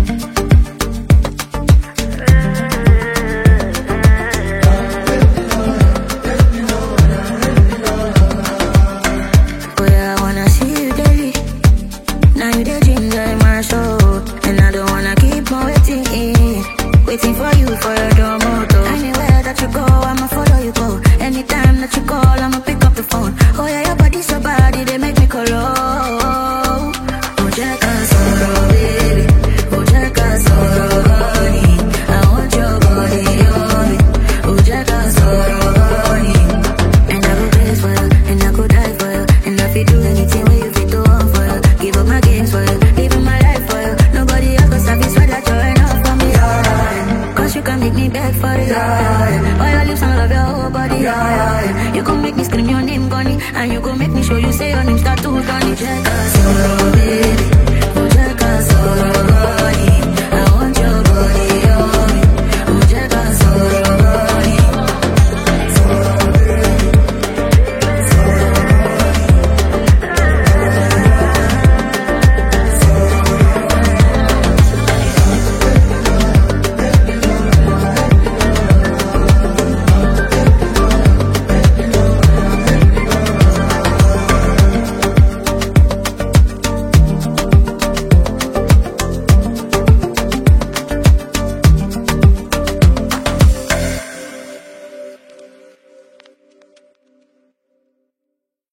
Oh yeah, I wanna see you daily. Now you the ginger in my soul, and I don't wanna keep on waiting for you for your domoto. Anywhere that you go, I'ma follow you go. Anytime that you call, I'ma pick up the phone. Oh yeah, your body so body, they make me colo. Oh check us out, baby. Oh check us out, honey. I want your body on me. Oh check us out, honey. And I go place for you, and I go die for you, and if you do anything where you fit to want for you, give up my games for you, living my life for you. Nobody else can satisfy that you're enough for me. Cause you can make me beg for it. All your lips and love your whole body. You gon' make me scream your name, Gunny, and you gon' make me show you say your name start to Donny. Check us out, baby.